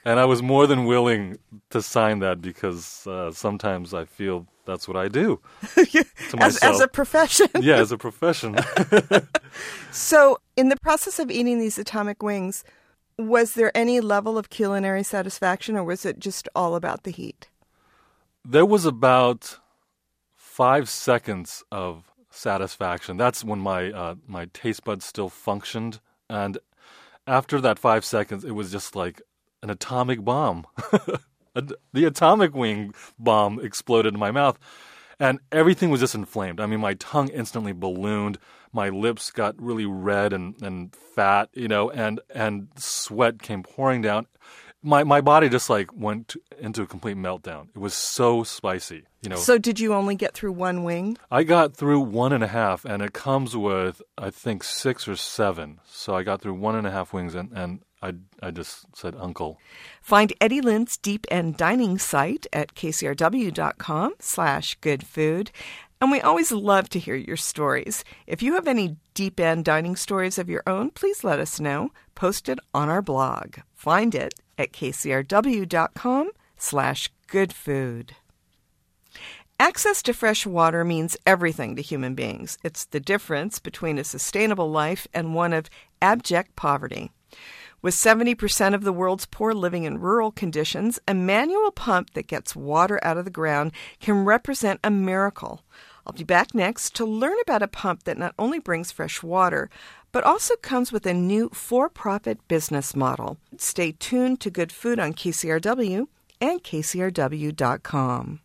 And I was more than willing to sign that because uh, sometimes I feel that's what I do to as, as a profession. Yeah, as a profession. So in the process of eating these atomic wings, was there any level of culinary satisfaction, or was it just all about the heat? There was about five seconds of satisfaction. That's when my uh, my taste buds still functioned. And after that five seconds, it was just like an atomic bomb. The atomic wing bomb exploded in my mouth, and everything was just inflamed. I mean, my tongue instantly ballooned. My lips got really red and, and fat, you know, and, and sweat came pouring down. My my body just like went to, into a complete meltdown. It was so spicy, you know. So did you only get through one wing? I got through one and a half, and it comes with, I think, six or seven. So I got through one and a half wings, and, and I, I just said, Uncle. Find Eddie Lynn's Deep End Dining site at kcrw.com slash good food. And we always love to hear your stories. If you have any deep end dining stories of your own, please let us know. Post it on our blog. Find it at kcrw.com slash good food. Access to fresh water means everything to human beings. It's the difference between a sustainable life and one of abject poverty. With seventy percent of the world's poor living in rural conditions, a manual pump that gets water out of the ground can represent a miracle. I'll be back next to learn about a pump that not only brings fresh water, but also comes with a new for-profit business model. Stay tuned to Good Food on K C R W and K C R W dot com.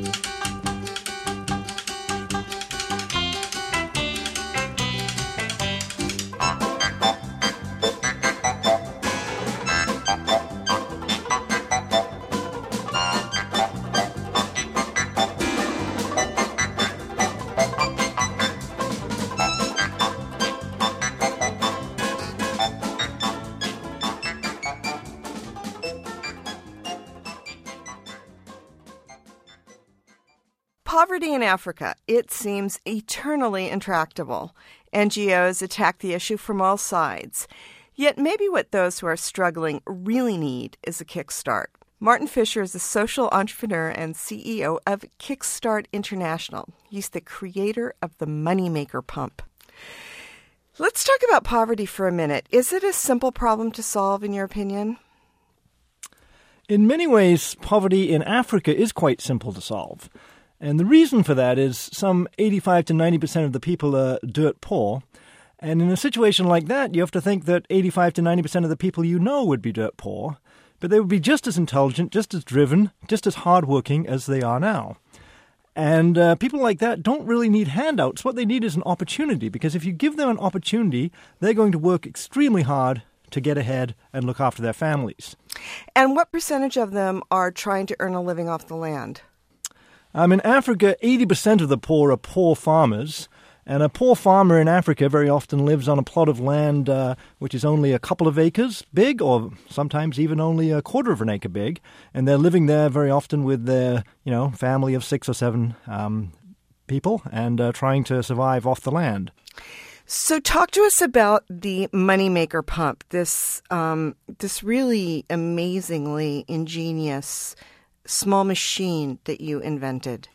Poverty in Africa, it seems eternally intractable. N G Os attack the issue from all sides. Yet maybe what those who are struggling really need is a kickstart. Martin Fisher is a social entrepreneur and C E O of Kickstart International. He's the creator of the Moneymaker Pump. Let's talk about poverty for a minute. Is it a simple problem to solve, in your opinion? In many ways, poverty in Africa is quite simple to solve. And the reason for that is some eighty-five to ninety percent of the people are dirt poor. And in a situation like that, you have to think that eighty-five to ninety percent of the people you know would be dirt poor, but they would be just as intelligent, just as driven, just as hardworking as they are now. And uh, people like that don't really need handouts. What they need is an opportunity, because if you give them an opportunity, they're going to work extremely hard to get ahead and look after their families. And what percentage of them are trying to earn a living off the land? Um, in Africa, eighty percent of the poor are poor farmers, and a poor farmer in Africa very often lives on a plot of land uh, which is only a couple of acres big, or sometimes even only a quarter of an acre big, and they're living there very often with their, you know, family of six or seven um, people, and uh, trying to survive off the land. So talk to us about the Moneymaker Pump, this um, this really amazingly ingenious small machine that you invented.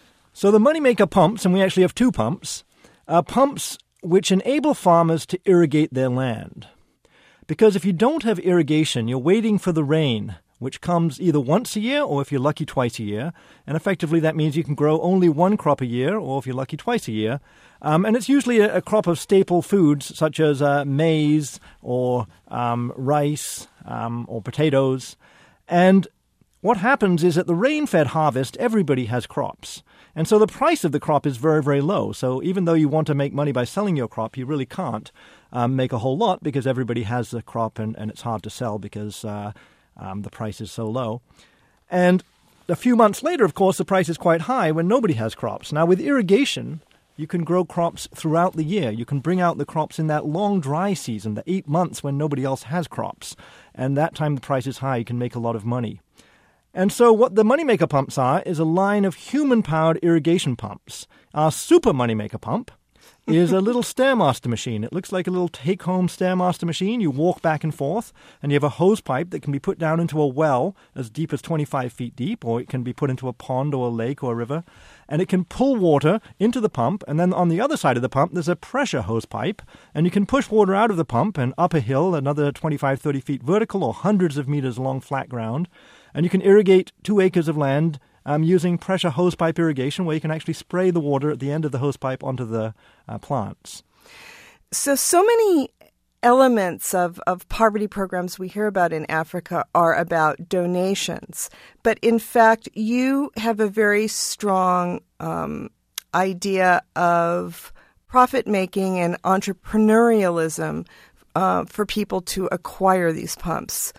So the Moneymaker pumps, and we actually have two pumps, are pumps which enable farmers to irrigate their land. Because if you don't have irrigation, you're waiting for the rain, which comes either once a year or if you're lucky twice a year. And effectively that means you can grow only one crop a year, or if you're lucky twice a year. Um, and it's usually a, a crop of staple foods such as uh, maize or um, rice um, or potatoes. And what happens is at the rain-fed harvest, everybody has crops. And so the price of the crop is very, very low. So even though you want to make money by selling your crop, you really can't um, make a whole lot because everybody has the crop and, and it's hard to sell because uh, um, the price is so low. And a few months later, of course, the price is quite high when nobody has crops. Now, with irrigation, you can grow crops throughout the year. You can bring out the crops in that long dry season, the eight months when nobody else has crops. And that time the price is high, you can make a lot of money. And so what the Moneymaker pumps are is a line of human-powered irrigation pumps. Our Super Moneymaker pump is a little Stairmaster machine. It looks like a little take-home Stairmaster machine. You walk back and forth, and you have a hose pipe that can be put down into a well as deep as twenty-five feet deep, or it can be put into a pond or a lake or a river. And it can pull water into the pump, and then on the other side of the pump, there's a pressure hose pipe, and you can push water out of the pump and up a hill, another twenty-five, thirty feet vertical, or hundreds of meters along flat ground, and you can irrigate two acres of land um, using pressure hose pipe irrigation, where you can actually spray the water at the end of the hose pipe onto the uh, plants. So, so many elements of, of poverty programs we hear about in Africa are about donations. But in fact, you have a very strong um, idea of profit-making and entrepreneurialism uh, for people to acquire these pumps.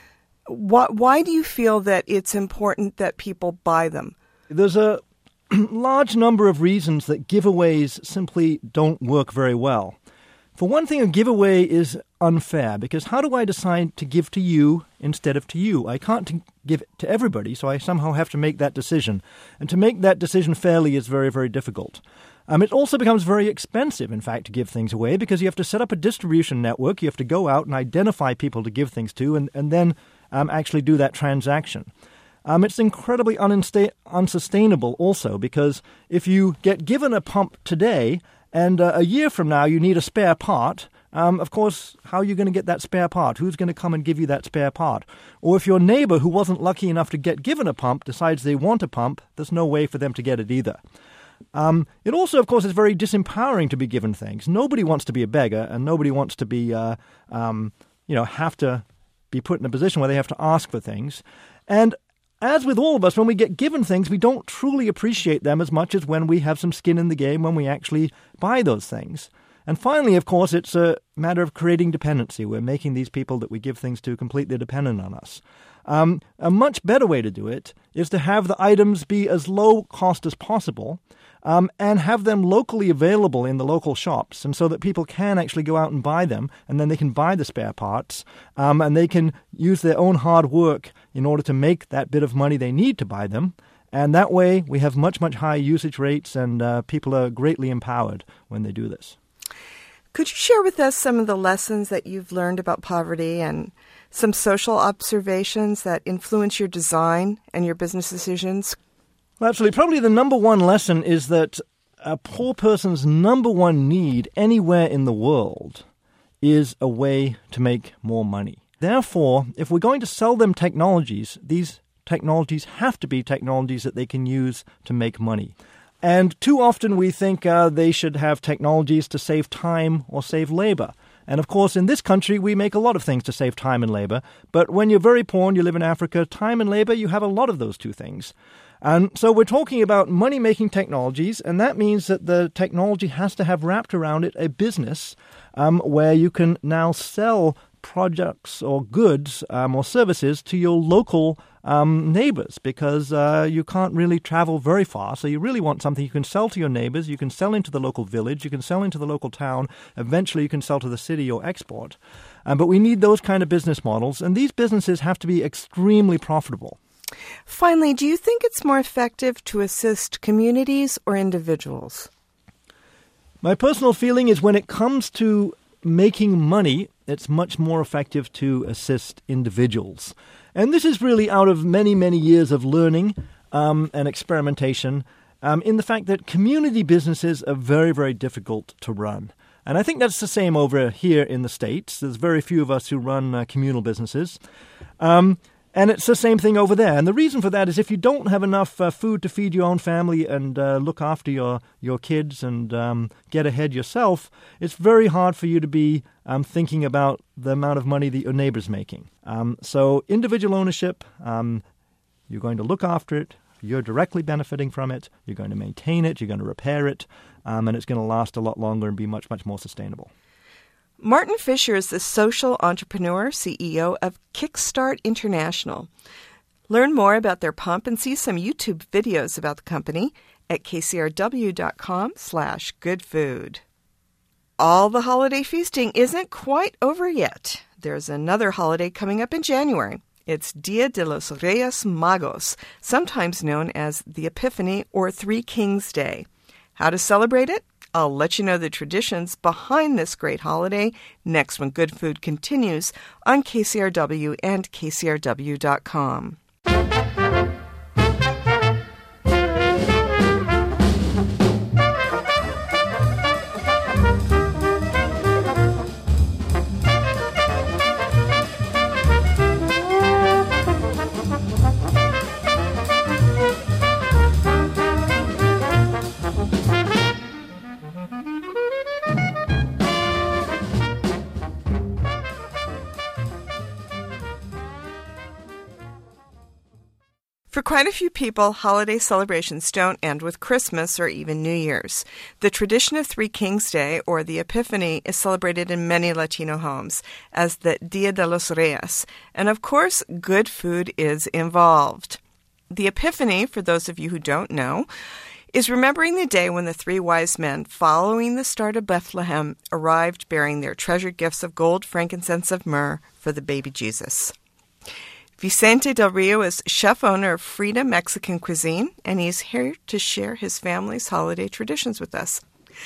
Why, why do you feel that it's important that people buy them? There's a large number of reasons that giveaways simply don't work very well. For one thing, a giveaway is unfair, because how do I decide to give to you instead of to you? I can't t- give it to everybody, so I somehow have to make that decision. And to make that decision fairly is very, very difficult. Um, it also becomes very expensive, in fact, to give things away, because you have to set up a distribution network, you have to go out and identify people to give things to, and, and then um, actually do that transaction. Um, it's incredibly uninsta- unsustainable also, because if you get given a pump today, and uh, a year from now you need a spare part, um, of course, how are you going to get that spare part? Who's going to come and give you that spare part? Or if your neighbor who wasn't lucky enough to get given a pump decides they want a pump, there's no way for them to get it either. Um, it also, of course, is very disempowering to be given things. Nobody wants to be a beggar, and nobody wants to be, uh, um, you know, have to be put in a position where they have to ask for things. And as with all of us, when we get given things, we don't truly appreciate them as much as when we have some skin in the game, when we actually buy those things. And finally, of course, it's a matter of creating dependency. We're making these people that we give things to completely dependent on us. Um, a much better way to do it is to have the items be as low cost as possible, um, and have them locally available in the local shops, and so that people can actually go out and buy them, and then they can buy the spare parts, um, and they can use their own hard work in order to make that bit of money they need to buy them. And that way we have much, much higher usage rates, and uh, people are greatly empowered when they do this. Could you share with us some of the lessons that you've learned about poverty and some social observations that influence your design and your business decisions? Well, actually, probably the number one lesson is that a poor person's number one need anywhere in the world is a way to make more money. Therefore, if we're going to sell them technologies, these technologies have to be technologies that they can use to make money. And too often we think uh, they should have technologies to save time or save labor. And of course, in this country, we make a lot of things to save time and labor. But when you're very poor and you live in Africa, time and labor, you have a lot of those two things. And so we're talking about money-making technologies, and that means that the technology has to have wrapped around it a business um, where you can now sell products or goods um, or services to your local um, neighbors, because uh, you can't really travel very far. So you really want something you can sell to your neighbors, you can sell into the local village, you can sell into the local town, eventually you can sell to the city or export. Um, but we need those kind of business models, and these businesses have to be extremely profitable. Finally, do you think it's more effective to assist communities or individuals? My personal feeling is when it comes to making money, it's much more effective to assist individuals. And this is really out of many, many years of learning um, and experimentation um, in the fact that community businesses are very, very difficult to run. And I think that's the same over here in the States. There's very few of us who run uh, communal businesses. Um And it's the same thing over there. And the reason for that is if you don't have enough uh, food to feed your own family and uh, look after your, your kids and um, get ahead yourself, it's very hard for you to be um, thinking about the amount of money that your neighbor's making. Um, so individual ownership, um, you're going to look after it, you're directly benefiting from it, you're going to maintain it, you're going to repair it, um, and it's going to last a lot longer and be much, much more sustainable. Martin Fisher is the social entrepreneur, C E O of Kickstart International. Learn more about their pump and see some YouTube videos about the company at kcrw.com slash good food. All the holiday feasting isn't quite over yet. There's another holiday coming up in January. It's Dia de los Reyes Magos, sometimes known as the Epiphany or Three Kings Day. How to celebrate it? I'll let you know the traditions behind this great holiday next when Good Food continues on K C R W and K C R W dot com. For quite a few people, holiday celebrations don't end with Christmas or even New Year's. The tradition of Three Kings Day, or the Epiphany, is celebrated in many Latino homes as the Dia de los Reyes, and of course, good food is involved. The Epiphany, for those of you who don't know, is remembering the day when the three wise men, following the star to Bethlehem, arrived bearing their treasured gifts of gold, frankincense, and myrrh for the baby Jesus. Vicente Del Rio is chef-owner of Frida Mexican Cuisine, and he's here to share his family's holiday traditions with us.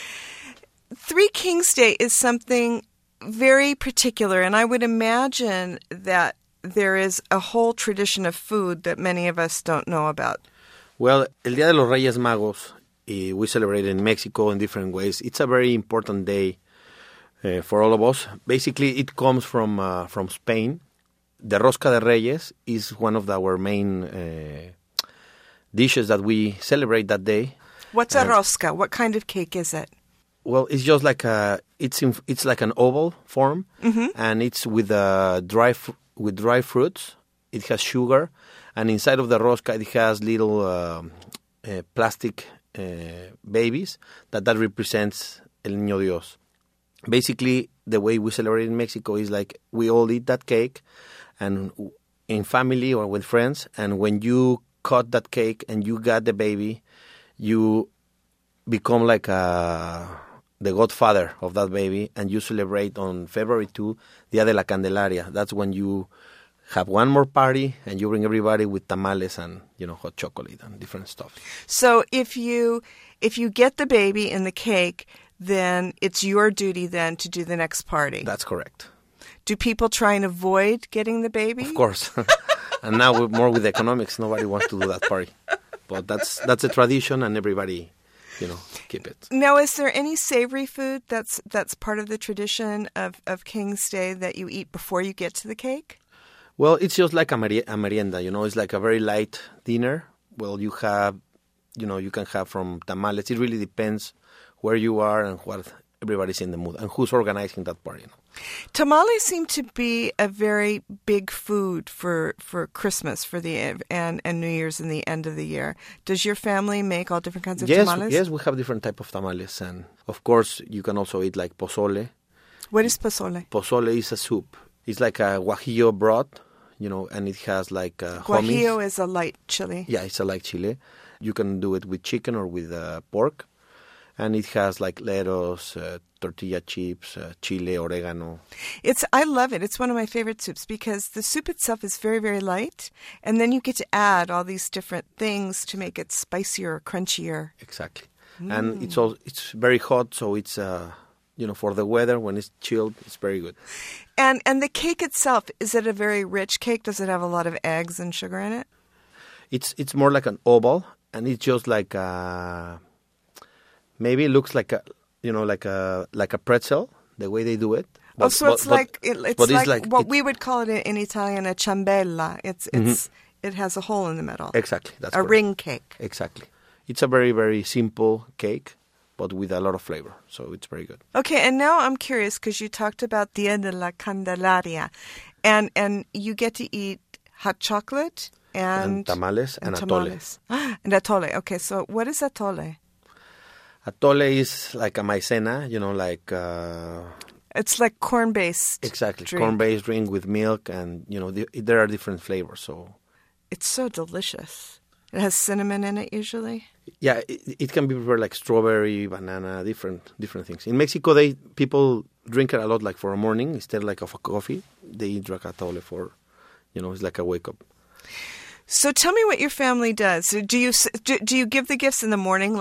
Three Kings Day is something very particular, and I would imagine that there is a whole tradition of food that many of us don't know about. Well, El Día de los Reyes Magos, uh, we celebrate in Mexico in different ways. It's a very important day uh, for all of us. Basically, it comes from uh, from Spain. The Rosca de Reyes is one of our main uh, dishes that we celebrate that day. What's a rosca? What kind of cake is it? Well, it's just like a it's in, it's like an oval form, mm-hmm. and it's with uh, dry fr- with dry fruits. It has sugar, and inside of the rosca it has little uh, uh, plastic uh, babies that that represents El Niño Dios. Basically, the way we celebrate in Mexico is like we all eat that cake, and in family or with friends, and when you cut that cake and you got the baby, you become like a, the godfather of that baby, and you celebrate on February second, Dia de la Candelaria. That's when you have one more party and you bring everybody with tamales and, you know, hot chocolate and different stuff. So if you if you get the baby in the cake, then it's your duty then to do the next party. That's correct. Do people try and avoid getting the baby? Of course. And now we're more with economics, nobody wants to do that party. But that's that's a tradition, and everybody, you know, keep it. Now, is there any savory food that's that's part of the tradition of, of King's Day that you eat before you get to the cake? Well, it's just like a, meri- a merienda, you know. It's like a very light dinner. Well, you have, you know, you can have from tamales. It really depends where you are and what everybody's in the mood and who's organizing that party, you know. Tamales seem to be a very big food for, for Christmas, for the and, and New Year's and the end of the year. Does your family make all different kinds of yes, tamales? Yes, we have different type of tamales, and of course you can also eat like pozole. What is pozole? Pozole is a soup. It's like a guajillo broth, you know, and it has like uh, guajillo homies. Is a light chili. Yeah, it's a light chili. You can do it with chicken or with uh, pork. And it has like lettuce, uh, tortilla chips, uh, chile, oregano. It's I love it. It's one of my favorite soups because the soup itself is very, very light. And then you get to add all these different things to make it spicier, crunchier. Exactly. Mm. And it's all, it's very hot, so it's, uh, you know, for the weather, when it's chilled, it's very good. And and the cake itself, is it a very rich cake? Does it have a lot of eggs and sugar in it? It's, it's more like an oval, and it's just like a... Maybe it looks like a, you know, like a like a pretzel, the way they do it. But, oh, so it's but, like it, it's, like, it's like what it, we would call it in Italian a ciambella. It's it's mm-hmm. It has a hole in the middle. Exactly, that's a correct. Ring cake. Exactly, it's a very very simple cake, but with a lot of flavor, so it's very good. Okay, and now I'm curious because you talked about Dia de la Candelaria, and and you get to eat hot chocolate and, and tamales and, and tamales. atole. And atole. Okay, so what is atole? Atole is like a maicena, you know, like... Uh, it's like corn-based Exactly, drink. corn-based drink with milk, and, you know, the, there are different flavors, so... It's so delicious. It has cinnamon in it, usually? Yeah, it, it can be prepared like strawberry, banana, different different things. In Mexico, they people drink it a lot, like for a morning, instead like of a coffee. They drink atole for, you know, it's like a wake-up. So tell me what your family does. Do you do, do you give the gifts in the morning, like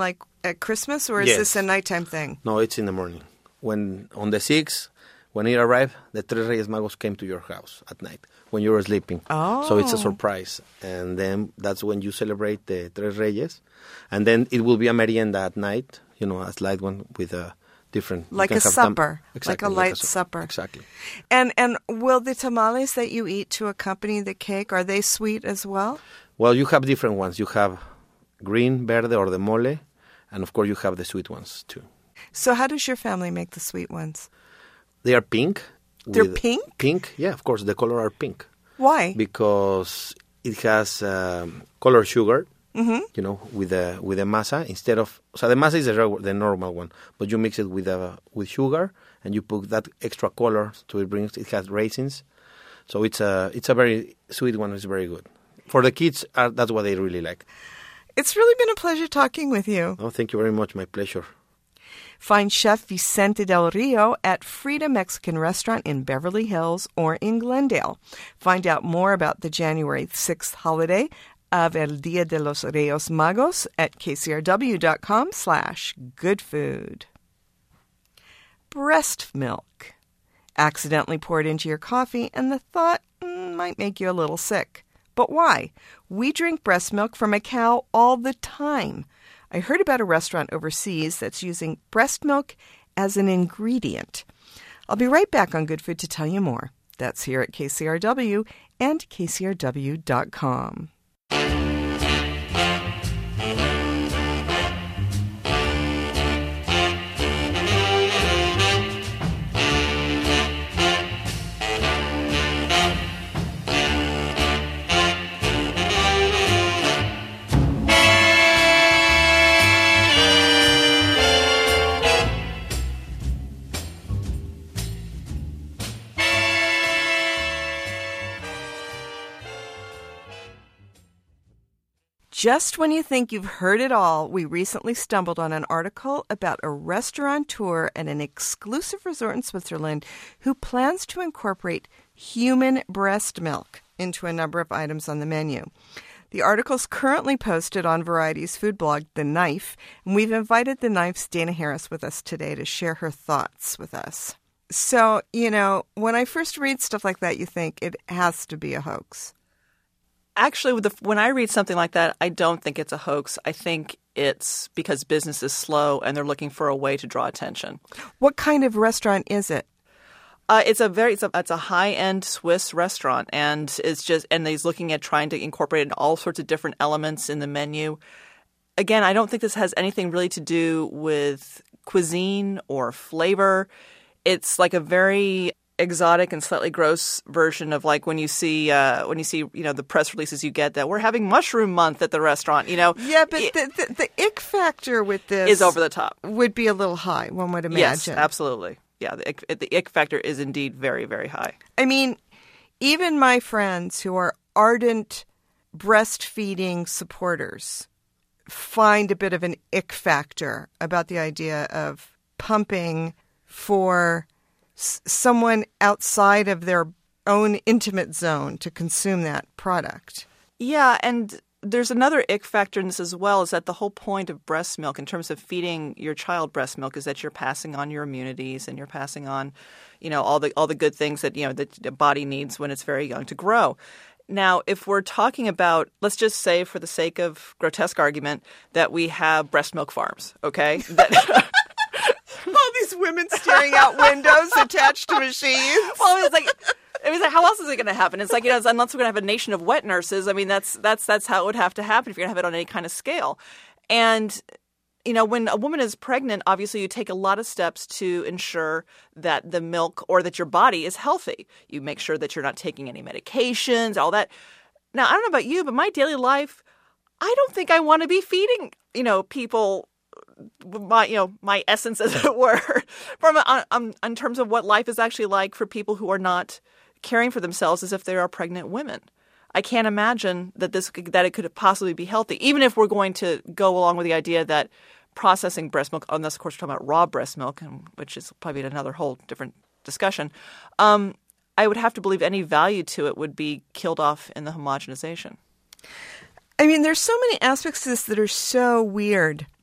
at Christmas, or is Yes. this a nighttime thing? No, it's in the morning. When on the sixth, when it arrived, the Tres Reyes Magos came to your house at night when you were sleeping. Oh. So it's a surprise. And then that's when you celebrate the Tres Reyes. And then it will be a merienda at night, you know, a slight one with a different... you Like can a have tam- supper, exactly, like a light su- supper. Exactly. And and will the tamales that you eat to accompany the cake, are they sweet as well? Well, you have different ones. You have green, verde, or the mole. And of course, you have the sweet ones too. So how does your family make the sweet ones? They are pink. They're with- pink? Pink, yeah, of course. The color are pink. Why? Because it has um, color sugar, Mm-hmm. you know, with the with the masa instead of. So the masa is the, regu- the normal one, but you mix it with uh, with sugar and you put that extra color, so it brings it has raisins. So it's a it's a very sweet one. It's very good for the kids. Uh, that's what they really like. It's really been a pleasure talking with you. Oh, thank you very much. My pleasure. Find Chef Vicente Del Rio at Frida Mexican Restaurant in Beverly Hills or in Glendale. Find out more about the January sixth holiday of El Dia de los Reyes Magos at kcrw.com slash good food. Breast milk. Accidentally poured into your coffee and the thought mm, might make you a little sick. But why? We drink breast milk from a cow all the time. I heard about a restaurant overseas that's using breast milk as an ingredient. I'll be right back on Good Food to tell you more. That's here at K C R W and K C R W dot com. Just when you think you've heard it all, we recently stumbled on an article about a restaurateur at an exclusive resort in Switzerland who plans to incorporate human breast milk into a number of items on the menu. The article's currently posted on Variety's food blog, The Knife, and we've invited The Knife's Dana Harris with us today to share her thoughts with us. So, you know, when I first read stuff like that, you think it has to be a hoax. Actually, with the, when I read something like that, I don't think it's a hoax. I think it's because business is slow and they're looking for a way to draw attention. What kind of restaurant is it? Uh, it's a very it's a, it's a high-end Swiss restaurant, and it's just and he's looking at trying to incorporate all sorts of different elements in the menu. Again, I don't think this has anything really to do with cuisine or flavor. It's like a very exotic and slightly gross version of like when you see uh, when you see you know the press releases you get that we're having mushroom month at the restaurant. You know, yeah, but it, the, the the ick factor with this is over the top. Would be a little high, one would imagine. Yes, absolutely. Yeah, the ick, the ick factor is indeed very, very high. I mean, even my friends who are ardent breastfeeding supporters find a bit of an ick factor about the idea of pumping for s- someone outside of their own intimate zone to consume that product. Yeah, and there's another ick factor in this as well, is that the whole point of breast milk in terms of feeding your child breast milk is that you're passing on your immunities and you're passing on, you know, all the all the good things that, you know, that the body needs when it's very young to grow. Now, if we're talking about, let's just say for the sake of grotesque argument, that we have breast milk farms, okay? That, all these women staring out windows attached to machines. Well, it's like, it was like, how else is it going to happen? It's like, you know, unless we're going to have a nation of wet nurses. I mean, that's that's that's how it would have to happen if you're going to have it on any kind of scale. And, you know, when a woman is pregnant, obviously you take a lot of steps to ensure that the milk or that your body is healthy. You make sure that you're not taking any medications, all that. Now, I don't know about you, but my daily life, I don't think I want to be feeding, you know, people my, you know, my essence, as it were, from um, in terms of what life is actually like for people who are not caring for themselves as if they are pregnant women. I can't imagine that this that it could possibly be healthy, even if we're going to go along with the idea that processing breast milk, unless of course we're talking about raw breast milk, which is probably another whole different discussion, um, I would have to believe any value to it would be killed off in the homogenization. I mean, there's so many aspects to this that are so weird.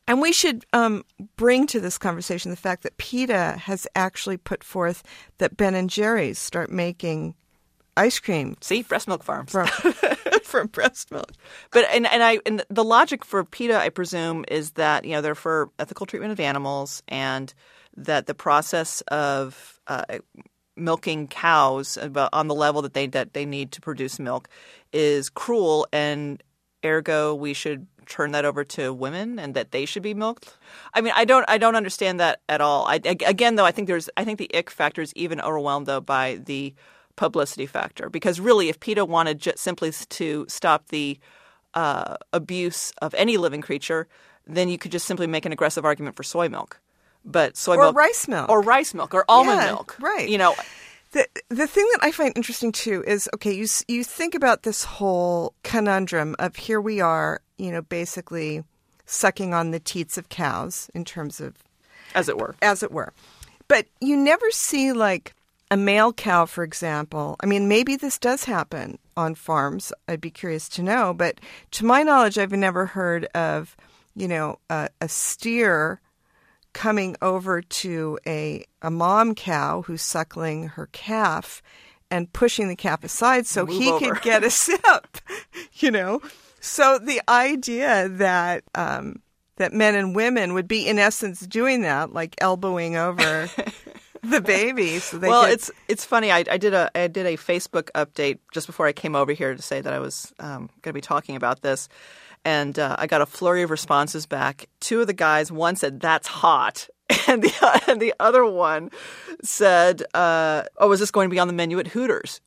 And we should um, bring to this conversation the fact that PETA has actually put forth that Ben and Jerry's start making ice cream. See, breast milk farms. From, from breast milk. But and, and I and the logic for PETA, I presume, is that, you know, they're for ethical treatment of animals, and that the process of uh, milking cows on the level that they that they need to produce milk is cruel, and ergo we should turn that over to women and that they should be milked. I mean, I don't I don't understand that at all. I, again, though, I think there's I think the ick factor is even overwhelmed though by the publicity factor, because really, if PETA wanted just simply to stop the uh, abuse of any living creature, then you could just simply make an aggressive argument for soy milk. But soy or milk, rice milk, or rice milk, or almond yeah, milk, right? You know, the the thing that I find interesting too is, okay, you you think about this whole conundrum of here we are, you know, basically sucking on the teats of cows in terms of, as it were, as it were, but you never see like a male cow, for example. I mean, maybe this does happen on farms. I'd be curious to know, but to my knowledge, I've never heard of, you know, a, a steer coming over to a, a mom cow who's suckling her calf and pushing the calf aside so Move he over. could get a sip, you know? So the idea that um, that men and women would be, in essence, doing that, like elbowing over the baby. So they well, could... it's it's funny. I, I did a I did a Facebook update just before I came over here to say that I was um, going to be talking about this. And uh, I got a flurry of responses back. Two of the guys, one said, "That's hot." And the, and the other one said, uh, "Oh, is this going to be on the menu at Hooters?"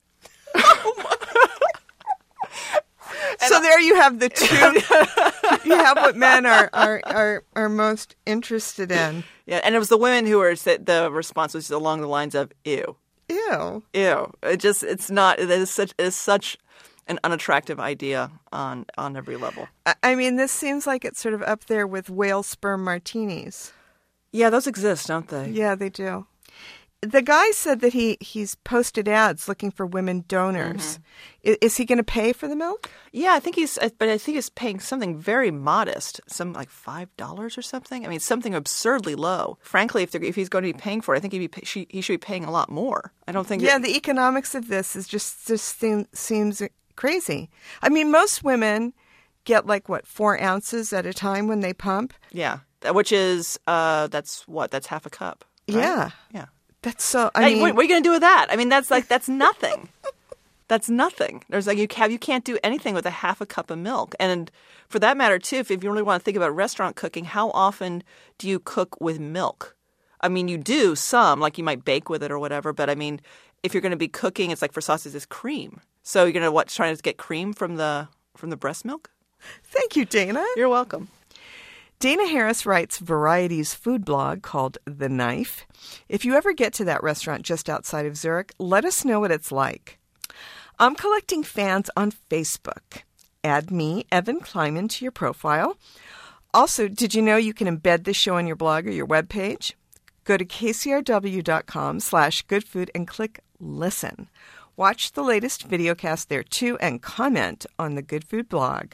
So there you have the two. You have what men are, are, are, are most interested in. Yeah, and it was the women who were, the response was along the lines of, ew. Ew. Ew. It just, it's not, it is such, it is such an unattractive idea on, on every level. I mean, this seems like it's sort of up there with whale sperm martinis. Yeah, those exist, don't they? Yeah, they do. The guy said that he, he's posted ads looking for women donors. Mm-hmm. Is, is he going to pay for the milk? Yeah, I think he's, but I think he's paying something very modest, some like five dollars or something. I mean, something absurdly low. Frankly, if if he's going to be paying for it, I think he'd be, she, he should be paying a lot more. I don't think. Yeah, it, the economics of this is just just seem, seems crazy. I mean, most women get like what four ounces at a time when they pump. Yeah, which is uh, that's what that's half a cup. Right? Yeah, yeah. That's so. I hey, mean, what, what are you going to do with that? I mean, that's like that's nothing. That's nothing. There's like you have you can't do anything with a half a cup of milk. And for that matter, too, if, if you really want to think about restaurant cooking, how often do you cook with milk? I mean, you do some, like you might bake with it or whatever. But I mean, if you're going to be cooking, it's like for sausages, it's cream. So you're going to what? Trying to get cream from the from the breast milk? Thank you, Dana. You're welcome. Dana Harris writes Variety's food blog called The Knife. If you ever get to that restaurant just outside of Zurich, let us know what it's like. I'm collecting fans on Facebook. Add me, Evan Kleiman, to your profile. Also, did you know you can embed this show on your blog or your webpage? Go to kcrw.com slash goodfood and click listen. Watch the latest videocast there too and comment on the Good Food blog.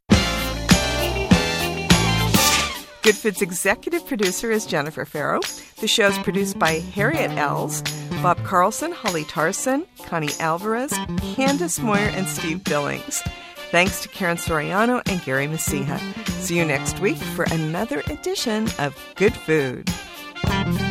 Good Food's executive producer is Jennifer Farrow. The show is produced by Harriet Ells, Bob Carlson, Holly Tarson, Connie Alvarez, Candace Moyer, and Steve Billings. Thanks to Karen Soriano and Gary Messina. See you next week for another edition of Good Food.